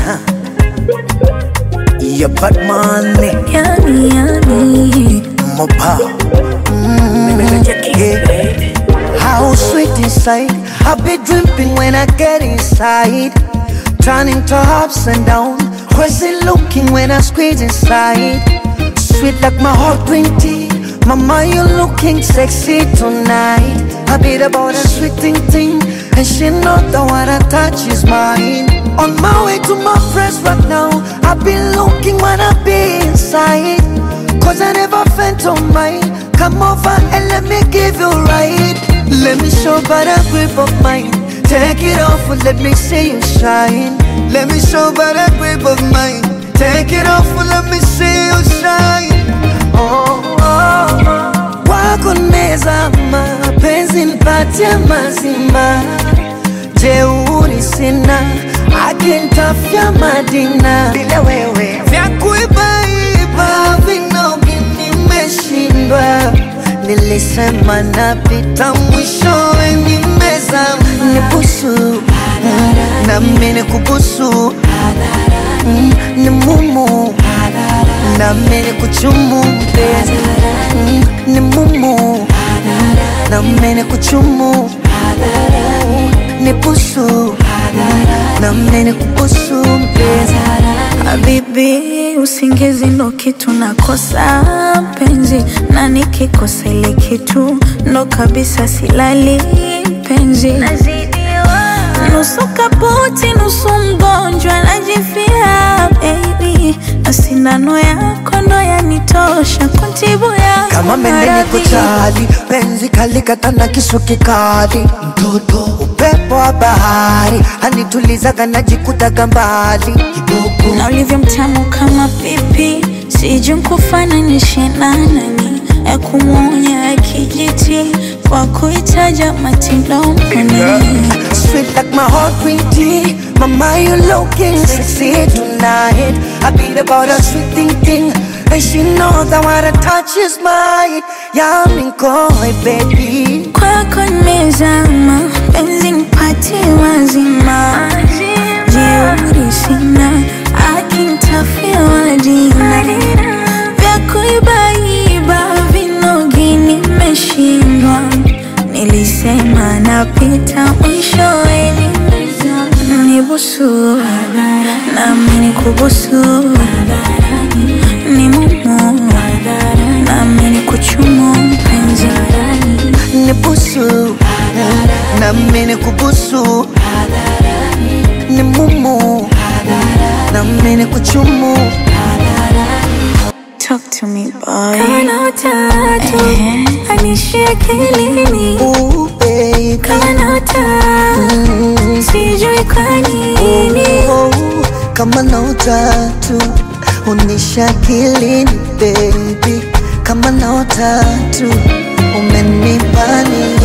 Yeah, bad money. Yummy. Mopa. Yeah. How sweet inside. I be dripping when I get inside. Turning to ups and down. Crazy looking when I squeeze inside. Sweet like my hot green tea. Mama, you looking sexy tonight. I beat about a sweet thing, and she know that what I touch is mine. On my way to my friends right now. I've been looking when I be inside. Cause I never felt on mine. Come over and let me give you right. Let me show by the grip of mine. Take it off and let me see you shine. Let me show by the grip of mine. Take it off and let me see you shine. Oh, oh, oh. Wako nimezama, penzi nipatie mazima. Jeuri sina, akinitafia Madina. Bila wewe vya kuibaiba vinogi nimeshindwa. Nilisema napita mwishowe nimezama. Nibusu, na mimi nikubusu. Ni mumu, na mimi nikuchumu mpenzi. Ni mumu, na mimi nikuchumu. Nibusu, na mimi nikubusu mpenzi. Habibi, usingizi ndo kitu nakosa penzi. Na nikikosa ile kitu ndo kabisa silali penzi. Nusu kaputi, nusu mgonjwa najifia baby. Na sindano yako ndo yanitosha kuntibu ya kama mende niko chali, penzi kalikata na kisu kikali. Mtoto upepo wa bahari, anitulizaga najikutaga mbali. Na ulivyo mtamu kama pipi, sijui nkufananishe na nani. Ya kumuonya ya kijiti, kwa kuitaja matilomoni. Sweet like my heart green tea. Mama, you looking sexy tonight. I beat about a sweet thing, and she knows that what I touch is mine. Yummy koi baby. Kwako nimezama, penzi nipatie mazima. Jeuri sina, akinitafia Madina. Vya kuibaiba vinogi nimeshindwa. Nilisema napita mwishowe nimezama. Nibusu, na mimi nikubusu. Ni mumu, na mimi nikuchumu mpenzi. Nibusu, na mimi nikubusu. Ni mumu, na mimi nikuchumu. Talk to me, boy. Kana utatu, anishia akilini. Ooh, baby. Kana utatu, sijui kwa nini. Kama na utatu, unisha akilini baby. Kama na utatu, umenipa nini.